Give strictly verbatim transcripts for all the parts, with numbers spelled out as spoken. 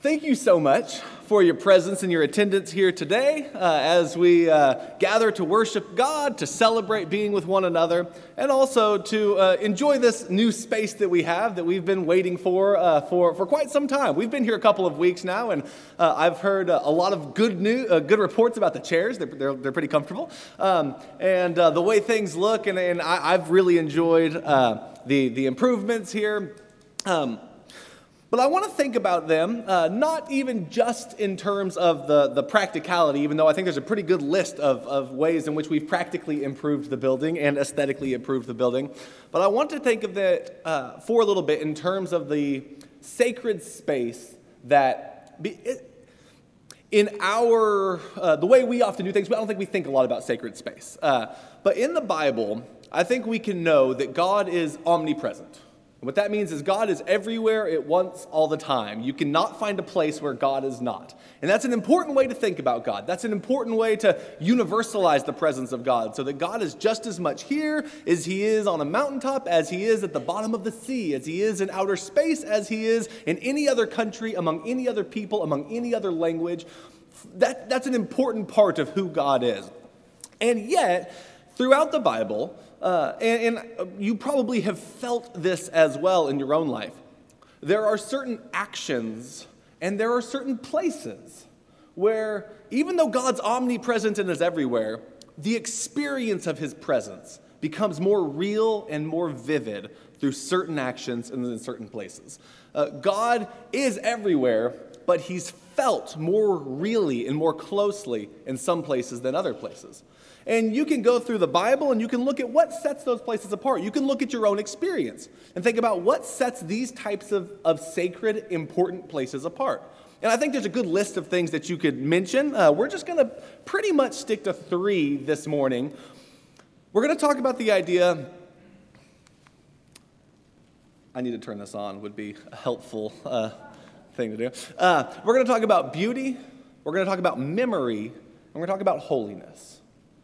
Thank you so much for your presence and your attendance here today uh, as we uh, gather to worship God, to celebrate being with one another, and also to uh, enjoy this new space that we have that we've been waiting for uh, for, for quite some time. We've been here a couple of weeks now, and uh, I've heard uh, a lot of good new, uh, good reports about the chairs. They're, they're, they're pretty comfortable, um, and uh, the way things look, and, and I, I've really enjoyed uh, the, the improvements here. Um, But I want to think about them, uh, not even just in terms of the, the practicality, even though I think there's a pretty good list of, of ways in which we've practically improved the building and aesthetically improved the building. But I want to think of it uh, for a little bit in terms of the sacred space that, be, it, in our, uh, the way we often do things, I don't think we think a lot about sacred space. Uh, but in the Bible, I think we can know that God is omnipresent. What that means is God is everywhere at once all the time. You cannot find a place where God is not. And that's an important way to think about God. That's an important way to universalize the presence of God, so that God is just as much here as he is on a mountaintop, as he is at the bottom of the sea, as he is in outer space, as he is in any other country, among any other people, among any other language. That, that's an important part of who God is. And yet, throughout the Bible, Uh, and, and you probably have felt this as well in your own life. There are certain actions and there are certain places where, even though God's omnipresent and is everywhere, the experience of his presence becomes more real and more vivid through certain actions and in certain places. Uh, God is everywhere, but he's felt more really and more closely in some places than other places. And you can go through the Bible and you can look at what sets those places apart. You can look at your own experience and think about what sets these types of, of sacred, important places apart. And I think there's a good list of things that you could mention. Uh, we're just going to pretty much stick to three this morning. We're going to talk about the idea. I need to turn this on, would be a helpful uh, thing to do. Uh, we're going to talk about beauty. We're going to talk about memory. And we're going to talk about holiness.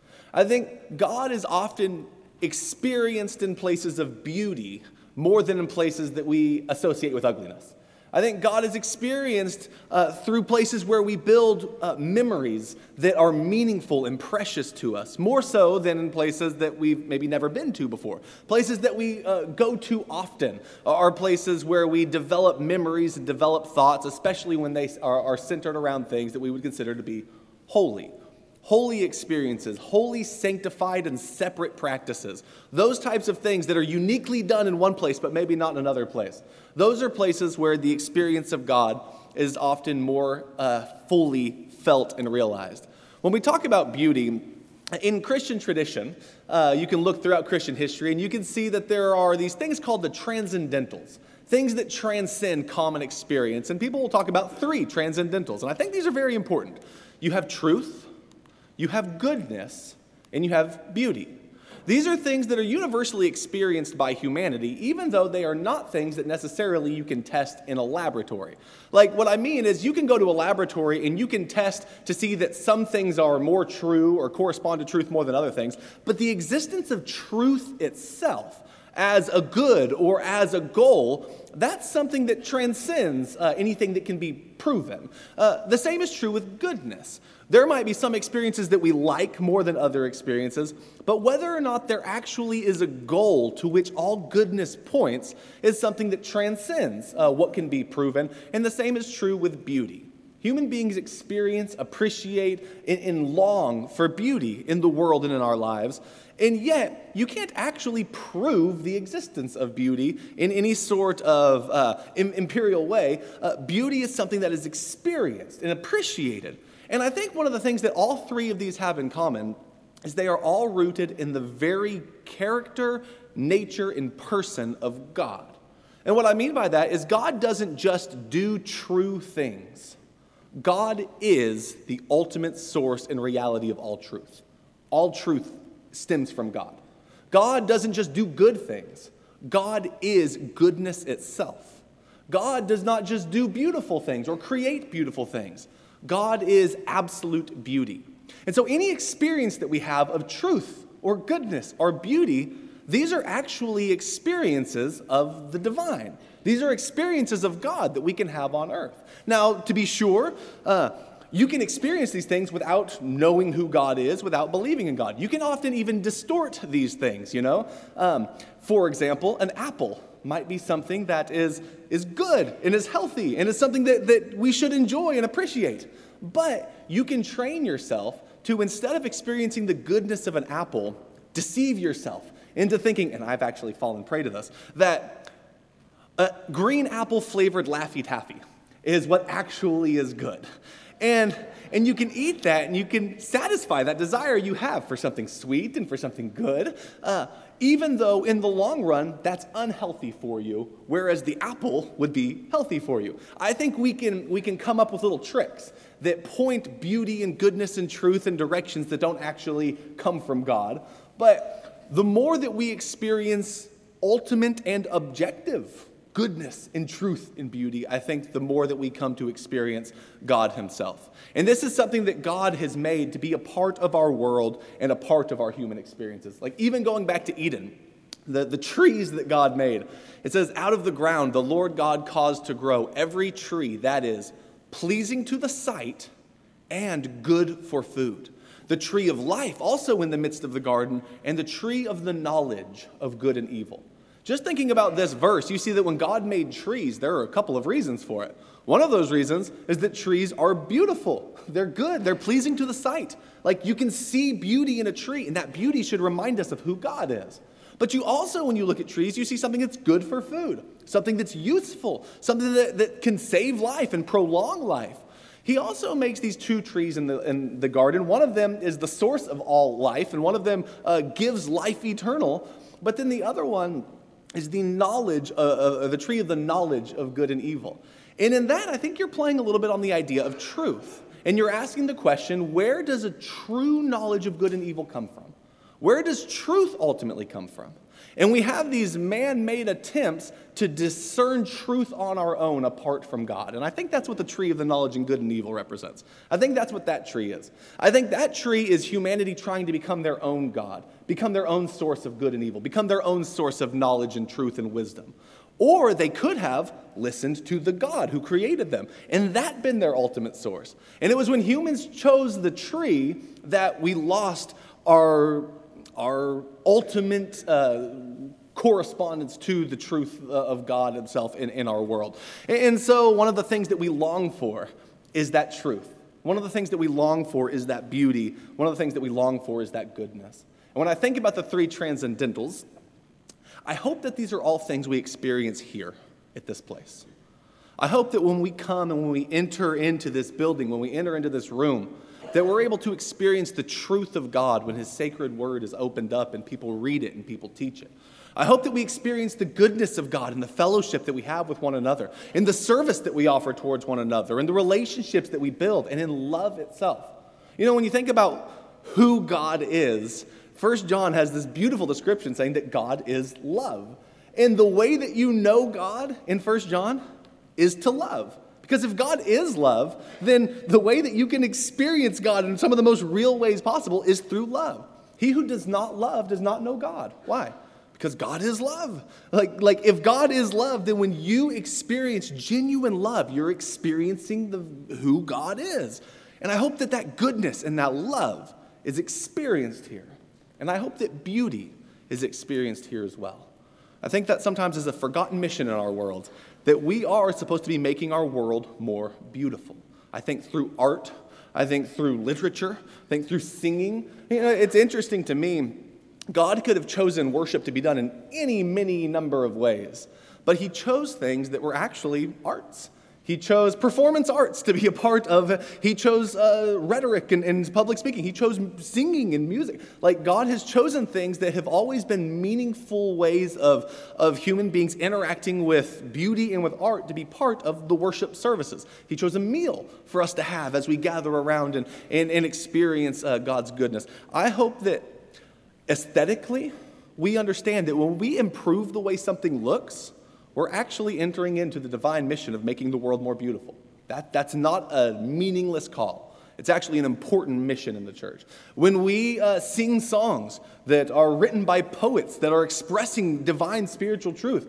I think God is often experienced in places of beauty more than in places that we associate with ugliness. I think God is experienced uh, through places where we build uh, memories that are meaningful and precious to us, more so than in places that we've maybe never been to before. Places that we uh, go to often are places where we develop memories and develop thoughts, especially when they are, are centered around things that we would consider to be holy. Holy experiences, holy, sanctified, and separate practices. Those types of things that are uniquely done in one place, but maybe not in another place. Those are places where the experience of God is often more uh, fully felt and realized. When we talk about beauty, in Christian tradition, uh, you can look throughout Christian history, and you can see that there are these things called the transcendentals. Things that transcend common experience. And people will talk about three transcendentals. And I think these are very important. You have truth, you have goodness, and you have beauty. These are things that are universally experienced by humanity, even though they are not things that necessarily you can test in a laboratory. Like, what I mean is you can go to a laboratory and you can test to see that some things are more true or correspond to truth more than other things, but the existence of truth itself as a good or as a goal, that's something that transcends uh, anything that can be proven. Uh, the same is true with goodness. There might be some experiences that we like more than other experiences, but whether or not there actually is a goal to which all goodness points is something that transcends uh, what can be proven, and the same is true with beauty. Human beings experience, appreciate, and, and long for beauty in the world and in our lives, and yet you can't actually prove the existence of beauty in any sort of uh, imperial way. Uh, beauty is something that is experienced and appreciated. And I think one of the things that all three of these have in common is they are all rooted in the very character, nature, and person of God. And what I mean by that is God doesn't just do true things. God is the ultimate source and reality of all truth. All truth stems from God. God doesn't just do good things. God is goodness itself. God does not just do beautiful things or create beautiful things. God is absolute beauty. And so any experience that we have of truth or goodness or beauty, these are actually experiences of the divine. These are experiences of God that we can have on earth. Now, to be sure, uh, you can experience these things without knowing who God is, without believing in God. You can often even distort these things, you know. Um, for example, an apple might be something that is, is good and is healthy and is something that, that we should enjoy and appreciate. But you can train yourself to, instead of experiencing the goodness of an apple, deceive yourself into thinking, and I've actually fallen prey to this, that a green apple flavored Laffy Taffy is what actually is good. And and you can eat that and you can satisfy that desire you have for something sweet and for something good, uh, even though in the long run that's unhealthy for you, whereas the apple would be healthy for you. I think we can we can come up with little tricks that point beauty and goodness and truth in directions that don't actually come from God. But the more that we experience ultimate and objective goodness and truth and beauty, I think the more that we come to experience God himself. And this is something that God has made to be a part of our world and a part of our human experiences. Like even going back to Eden, the, the trees that God made, it says, out of the ground the Lord God caused to grow every tree that is pleasing to the sight and good for food. The tree of life also in the midst of the garden, and the tree of the knowledge of good and evil. Just thinking about this verse, you see that when God made trees, there are a couple of reasons for it. One of those reasons is that trees are beautiful. They're good. They're pleasing to the sight. Like you can see beauty in a tree, and that beauty should remind us of who God is. But you also, when you look at trees, you see something that's good for food, something that's useful, something that, that can save life and prolong life. He also makes these two trees in the, in the garden. One of them is the source of all life, and one of them uh, gives life eternal. But then the other one is the knowledge, uh, uh, the tree of the knowledge of good and evil. And in that, I think you're playing a little bit on the idea of truth. And you're asking the question, where does a true knowledge of good and evil come from? Where does truth ultimately come from? And we have these man-made attempts to discern truth on our own apart from God. And I think that's what the tree of the knowledge of good and evil represents. I think that's what that tree is. I think that tree is humanity trying to become their own God, become their own source of good and evil, become their own source of knowledge and truth and wisdom. Or they could have listened to the God who created them, and that been their ultimate source. And it was when humans chose the tree that we lost our our ultimate uh, correspondence to the truth uh, of God himself in, in our world. And so one of the things that we long for is that truth. One of the things that we long for is that beauty. One of the things that we long for is that goodness. And when I think about the three transcendentals, I hope that these are all things we experience here at this place. I hope that when we come and when we enter into this building, when we enter into this room, that we're able to experience the truth of God when his sacred word is opened up and people read it and people teach it. I hope that we experience the goodness of God in the fellowship that we have with one another, in the service that we offer towards one another, in the relationships that we build, and in love itself. You know, when you think about who God is, First John has this beautiful description saying that God is love. And the way that you know God in First John is to love. Because if God is love, then the way that you can experience God in some of the most real ways possible is through love. He who does not love does not know God. Why? Because God is love. Like, like if God is love, then when you experience genuine love, you're experiencing the, who God is. And I hope that that goodness and that love is experienced here. And I hope that beauty is experienced here as well. I think that sometimes is a forgotten mission in our world, that we are supposed to be making our world more beautiful. I think through art, I think through literature, I think through singing. You know, it's interesting to me, God could have chosen worship to be done in any, many number of ways, but he chose things that were actually arts. He chose performance arts to be a part of. He chose uh, rhetoric and, and public speaking. He chose singing and music. Like God has chosen things that have always been meaningful ways of, of human beings interacting with beauty and with art to be part of the worship services. He chose a meal for us to have as we gather around and, and, and experience uh, God's goodness. I hope that aesthetically we understand that when we improve the way something looks, we're actually entering into the divine mission of making the world more beautiful. That, that's not a meaningless call. It's actually an important mission in the church. When we uh, sing songs that are written by poets that are expressing divine spiritual truth,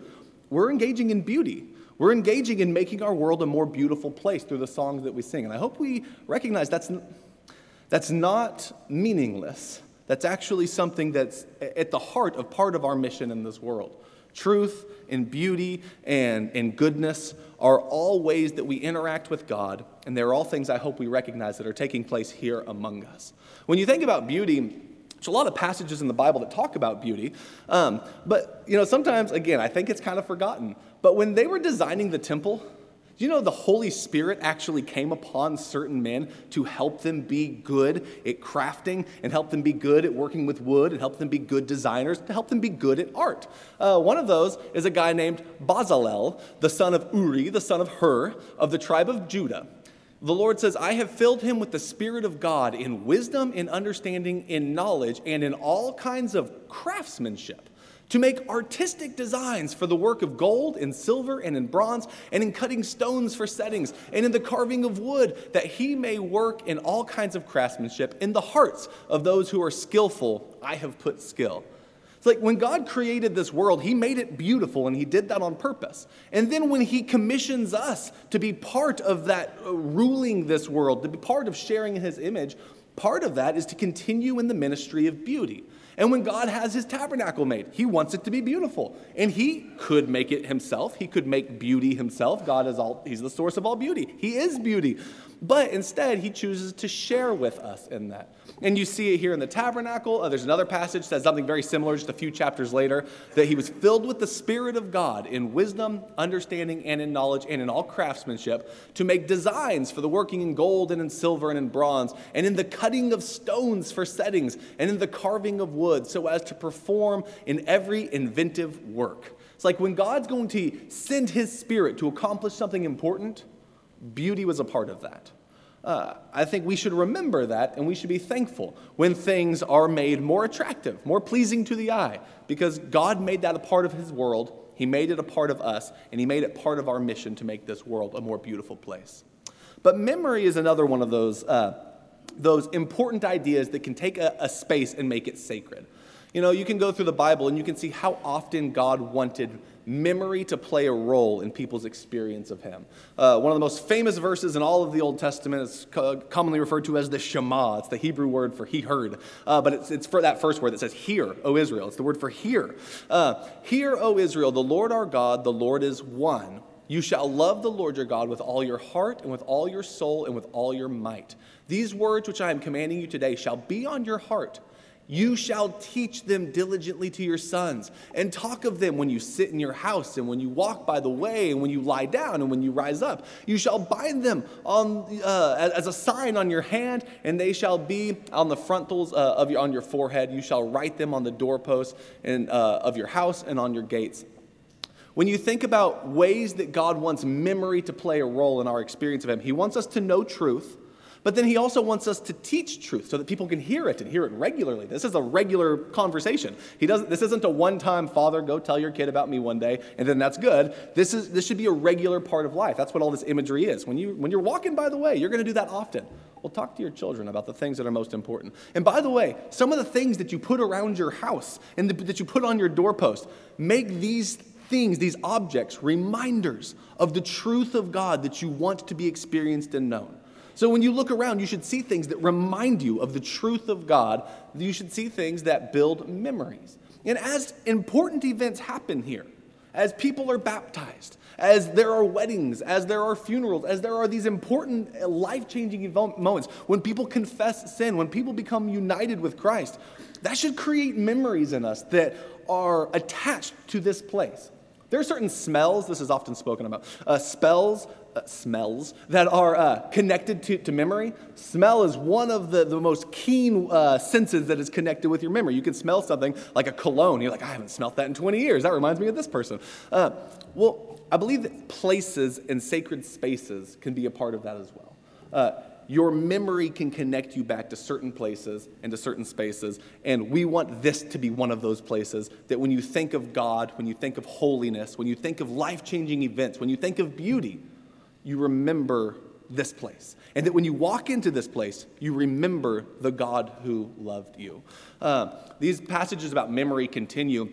we're engaging in beauty. We're engaging in making our world a more beautiful place through the songs that we sing. And I hope we recognize that's, that's not meaningless. That's actually something that's at the heart of part of our mission in this world. Truth and beauty and, and goodness are all ways that we interact with God, and they're all things I hope we recognize that are taking place here among us. When you think about beauty, there's a lot of passages in the Bible that talk about beauty, um, but you know, sometimes, again, I think it's kind of forgotten. But when they were designing the temple, do you know the Holy Spirit actually came upon certain men to help them be good at crafting and help them be good at working with wood and help them be good designers, to help them be good at art? Uh, one of those is a guy named Bezalel, the son of Uri, the son of Hur, of the tribe of Judah. The Lord says, I have filled him with the Spirit of God in wisdom, in understanding, in knowledge, and in all kinds of craftsmanship, to make artistic designs for the work of gold and silver and in bronze, and in cutting stones for settings, and in the carving of wood, that he may work in all kinds of craftsmanship. In the hearts of those who are skillful, I have put skill. It's like when God created this world, he made it beautiful, and he did that on purpose. And then when he commissions us to be part of that uh, ruling this world, to be part of sharing in his image, part of that is to continue in the ministry of beauty. And when God has his tabernacle made, he wants it to be beautiful. And he could make it himself. He could make beauty himself. God is all, he's the source of all beauty. He is beauty. But instead, he chooses to share with us in that. And you see it here in the tabernacle. Uh, there's another passage that says something very similar just a few chapters later, that he was filled with the Spirit of God in wisdom, understanding, and in knowledge, and in all craftsmanship, to make designs for the working in gold and in silver and in bronze, and in the cutting of stones for settings, and in the carving of wood, so as to perform in every inventive work. It's like when God's going to send his Spirit to accomplish something important, beauty was a part of that. Uh, I think we should remember that, and we should be thankful when things are made more attractive, more pleasing to the eye, because God made that a part of his world. He made it a part of us, and he made it part of our mission to make this world a more beautiful place. But memory is another one of those, uh, those important ideas that can take a, a space and make it sacred. You know, you can go through the Bible and you can see how often God wanted memory to play a role in people's experience of him. Uh, one of the most famous verses in all of the Old Testament is co- commonly referred to as the Shema. It's the Hebrew word for he heard. Uh, but it's, it's for that first word that says, hear, O Israel. It's the word for hear. Uh, hear, O Israel, the Lord our God, the Lord is one. You shall love the Lord your God with all your heart and with all your soul and with all your might. These words which I am commanding you today shall be on your heart. You shall teach them diligently to your sons, and talk of them when you sit in your house, and when you walk by the way, and when you lie down, and when you rise up. You shall bind them on uh, as a sign on your hand, and they shall be on the frontals uh, of your on your forehead. You shall write them on the doorposts and uh, of your house and on your gates. When you think about ways that God wants memory to play a role in our experience of him, he wants us to know truth. But then he also wants us to teach truth so that people can hear it and hear it regularly. This is a regular conversation. He doesn't. This isn't a one-time, Father, go tell your kid about me one day, and then that's good. This is. This should be a regular part of life. That's what all this imagery is. When, you, when you're walking by the way, you're going to do that often. Well, talk to your children about the things that are most important. And by the way, some of the things that you put around your house and the, that you put on your doorpost, make these things, these objects, reminders of the truth of God that you want to be experienced and known. So when you look around, you should see things that remind you of the truth of God. You should see things that build memories. And as important events happen here, as people are baptized, as there are weddings, as there are funerals, as there are these important life-changing moments, when people confess sin, when people become united with Christ, that should create memories in us that are attached to this place. There are certain smells, this is often spoken about, uh, spells, uh, smells that are uh, connected to, to memory. Smell is one of the, the most keen uh, senses that is connected with your memory. You can smell something like a cologne. You're like, I haven't smelled that in twenty years. That reminds me of this person. Uh, well, I believe that places and sacred spaces can be a part of that as well. Uh, Your memory can connect you back to certain places and to certain spaces, and we want this to be one of those places that when you think of God, when you think of holiness, when you think of life-changing events, when you think of beauty, you remember this place. And that when you walk into this place, you remember the God who loved you. Uh, these passages about memory continue.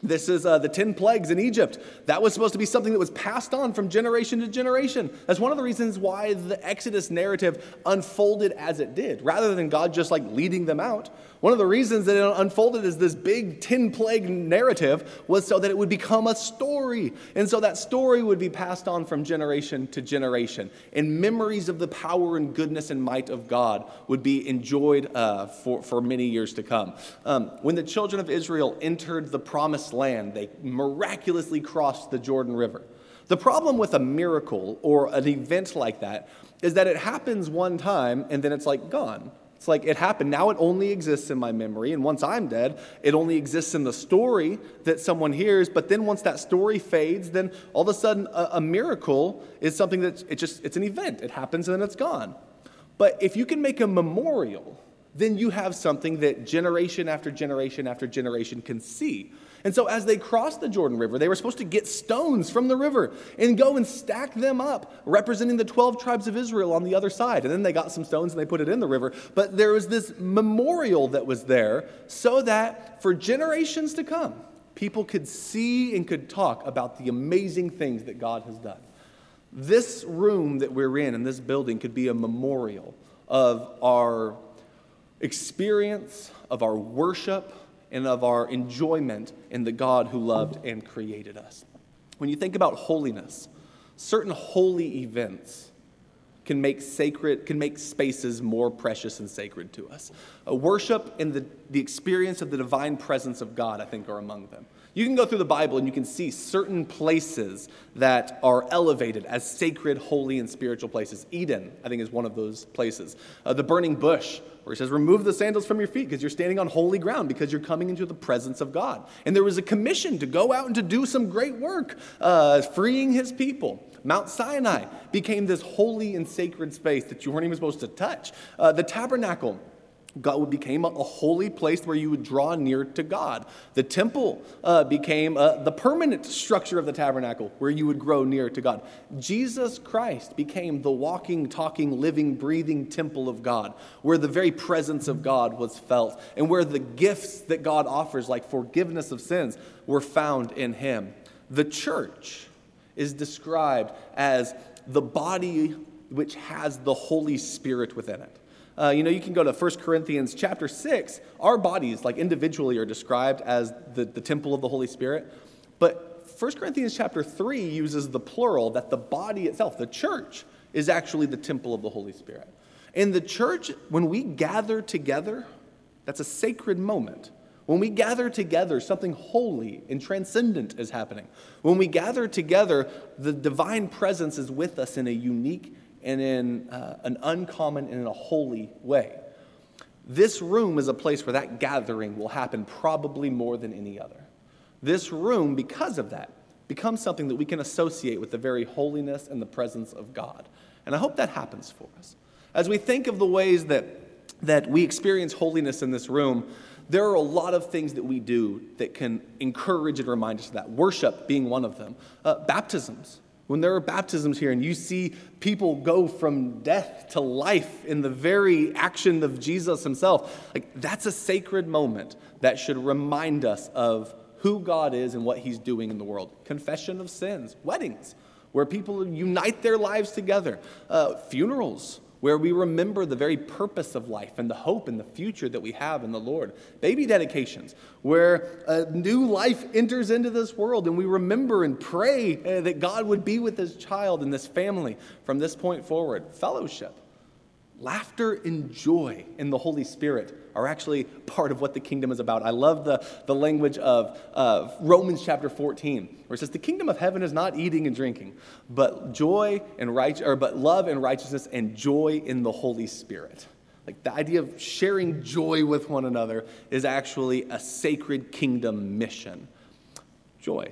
This is uh, the ten plagues in Egypt. That was supposed to be something that was passed on from generation to generation. That's one of the reasons why the Exodus narrative unfolded as it did, rather than God just like leading them out. One of the reasons that it unfolded as this big ten plague narrative was so that it would become a story. And so that story would be passed on from generation to generation. And memories of the power and goodness and might of God would be enjoyed uh, for, for many years to come. Um, when the children of Israel entered the promised land, they miraculously crossed the Jordan River. The problem with a miracle or an event like that is that it happens one time and then it's like gone. It's like it happened. Now it only exists in my memory. And once I'm dead, it only exists in the story that someone hears. But then once that story fades, then all of a sudden a, a miracle is something that it just, it's an event. It happens and then it's gone. But if you can make a memorial, then you have something that generation after generation after generation can see. And so as they crossed the Jordan River, they were supposed to get stones from the river and go and stack them up, representing the twelve tribes of Israel on the other side. And then they got some stones and they put it in the river. But there was this memorial that was there so that for generations to come, people could see and could talk about the amazing things that God has done. This room that we're in, in this building, could be a memorial of our experience, of our worship, and of our enjoyment in the God who loved and created us. When you think about holiness, certain holy events can make sacred, can make spaces more precious and sacred to us. Uh, worship and the, the experience of the divine presence of God, I think, are among them. You can go through the Bible and you can see certain places that are elevated as sacred, holy, and spiritual places. Eden, I think, is one of those places. Uh, the burning bush, where it says, remove the sandals from your feet because you're standing on holy ground because you're coming into the presence of God. And there was a commission to go out and to do some great work, uh, freeing his people. Mount Sinai became this holy and sacred space that you weren't even supposed to touch. Uh, the tabernacle, God became a, a holy place where you would draw near to God. The temple uh, became uh, the permanent structure of the tabernacle where you would grow near to God. Jesus Christ became the walking, talking, living, breathing temple of God, where the very presence of God was felt and where the gifts that God offers, like forgiveness of sins, were found in him. The church is described as the body which has the Holy Spirit within it. Uh, you know, you can go to First Corinthians chapter six. Our bodies, like individually, are described as the, the temple of the Holy Spirit. But First Corinthians chapter three uses the plural, that the body itself, the church, is actually the temple of the Holy Spirit. In the church, when we gather together, that's a sacred moment. When we gather together, something holy and transcendent is happening. When we gather together, the divine presence is with us in a unique and in uh, an uncommon and in a holy way. This room is a place where that gathering will happen probably more than any other. This room, because of that, becomes something that we can associate with the very holiness and the presence of God. And I hope that happens for us. As we think of the ways that, that we experience holiness in this room, there are a lot of things that we do that can encourage and remind us of that. Worship being one of them. Uh, baptisms. When there are baptisms here and you see people go from death to life in the very action of Jesus himself, like that's a sacred moment that should remind us of who God is and what he's doing in the world. Confession of sins, weddings, where people unite their lives together, uh, funerals, where we remember the very purpose of life and the hope and the future that we have in the Lord. Baby dedications, where a new life enters into this world and we remember and pray uh, that God would be with this child and this family from this point forward. Fellowship, laughter and joy in the Holy Spirit are actually part of what the kingdom is about. I love the, the language of uh, Romans chapter fourteen, where it says, the kingdom of heaven is not eating and drinking, but joy and right, or but love and righteousness and joy in the Holy Spirit. Like the idea of sharing joy with one another is actually a sacred kingdom mission. Joy.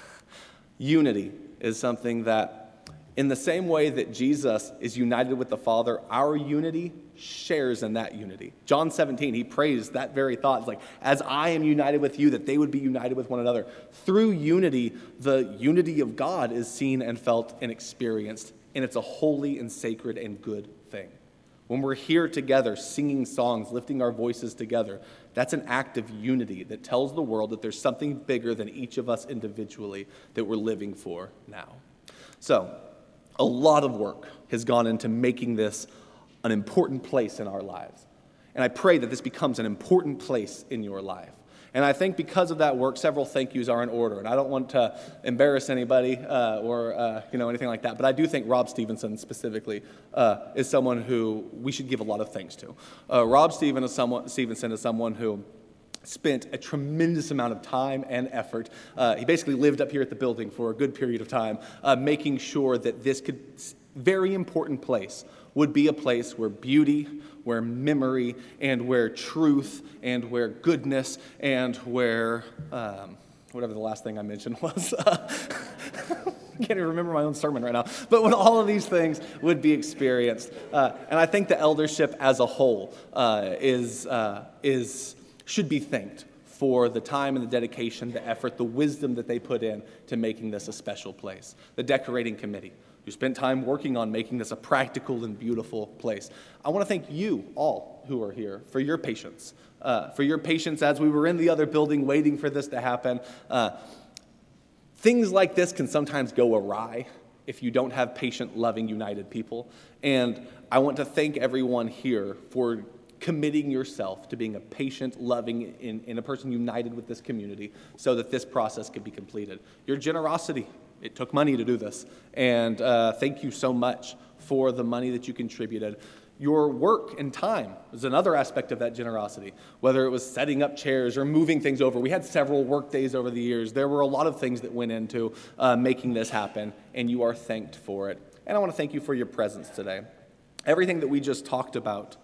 Unity is something that, in the same way that Jesus is united with the Father, our unity shares in that unity. John seventeen, he prays that very thought. It's like, as I am united with you, that they would be united with one another. Through unity, the unity of God is seen and felt and experienced, and it's a holy and sacred and good thing. When we're here together, singing songs, lifting our voices together, that's an act of unity that tells the world that there's something bigger than each of us individually that we're living for now. So, a lot of work has gone into making this an important place in our lives. And I pray that this becomes an important place in your life. And I think because of that work, several thank yous are in order. And I don't want to embarrass anybody uh, or uh, you know anything like that. But I do think Rob Stevenson specifically uh, is someone who we should give a lot of thanks to. Uh, Rob Steven is someone, Stevenson is someone who spent a tremendous amount of time and effort. Uh, he basically lived up here at the building for a good period of time, uh, making sure that this could, very important place, would be a place where beauty, where memory, and where truth, and where goodness, and where, um, whatever the last thing I mentioned was. I can't even remember my own sermon right now. But when all of these things would be experienced. Uh, and I think the eldership as a whole uh, is uh, is should be thanked for the time and the dedication, the effort, the wisdom that they put in to making this a special place. The decorating committee, who spent time working on making this a practical and beautiful place. I want to thank you all who are here for your patience, uh, for your patience as we were in the other building waiting for this to happen. Uh, things like this can sometimes go awry if you don't have patient, loving, united people. And I want to thank everyone here for committing yourself to being a patient, loving, and, and a person united with this community so that this process could be completed. Your generosity, it took money to do this, and uh, thank you so much for the money that you contributed. Your work and time is another aspect of that generosity, whether it was setting up chairs or moving things over. We had several work days over the years. There were a lot of things that went into uh, making this happen, and you are thanked for it. And I want to thank you for your presence today. Everything that we just talked about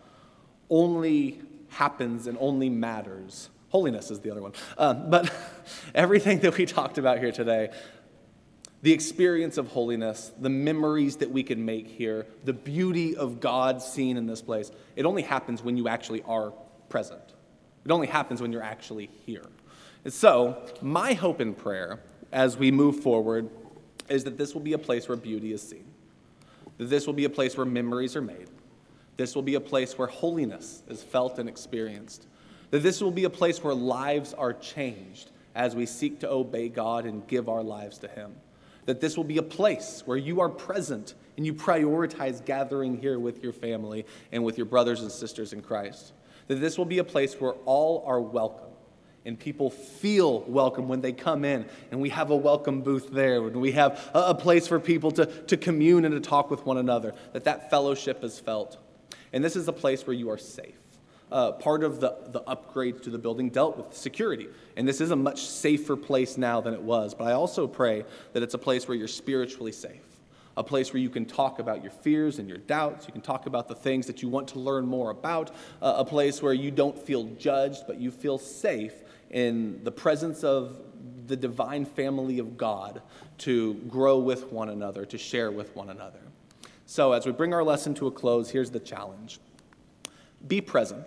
only happens and only matters. Holiness is the other one. Um, but everything that we talked about here today, the experience of holiness, the memories that we can make here, the beauty of God seen in this place, it only happens when you actually are present. It only happens when you're actually here. And so, my hope and prayer as we move forward is that this will be a place where beauty is seen. That this will be a place where memories are made. This will be a place where holiness is felt and experienced. That this will be a place where lives are changed as we seek to obey God and give our lives to Him. That this will be a place where you are present and you prioritize gathering here with your family and with your brothers and sisters in Christ. That this will be a place where all are welcome and people feel welcome when they come in, and we have a welcome booth there, and we have a, a place for people to, to commune and to talk with one another, that that fellowship is felt. And this is a place where you are safe. Uh, part of the, the upgrades to the building dealt with security. And this is a much safer place now than it was. But I also pray that it's a place where you're spiritually safe. A place where you can talk about your fears and your doubts. You can talk about the things that you want to learn more about. Uh, a place where you don't feel judged, but you feel safe in the presence of the divine family of God to grow with one another, to share with one another. So as we bring our lesson to a close, here's the challenge. Be present.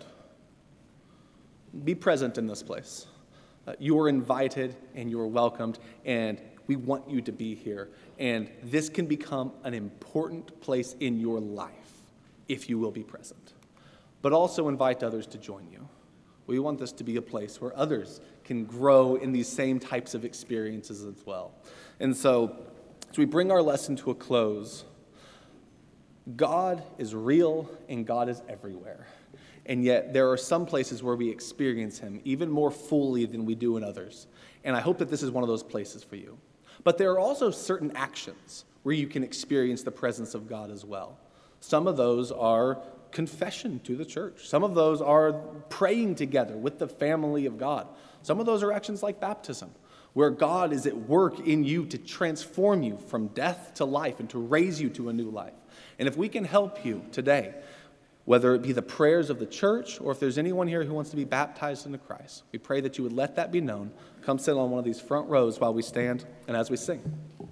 Be present in this place. Uh, you are invited and you are welcomed, and we want you to be here. And this can become an important place in your life if you will be present. But also invite others to join you. We want this to be a place where others can grow in these same types of experiences as well. And so, as we bring our lesson to a close, God is real and God is everywhere. And yet there are some places where we experience Him even more fully than we do in others. And I hope that this is one of those places for you. But there are also certain actions where you can experience the presence of God as well. Some of those are confession to the church. Some of those are praying together with the family of God. Some of those are actions like baptism, where God is at work in you to transform you from death to life and to raise you to a new life. And if we can help you today, whether it be the prayers of the church or if there's anyone here who wants to be baptized into Christ, we pray that you would let that be known. Come sit on one of these front rows while we stand and as we sing.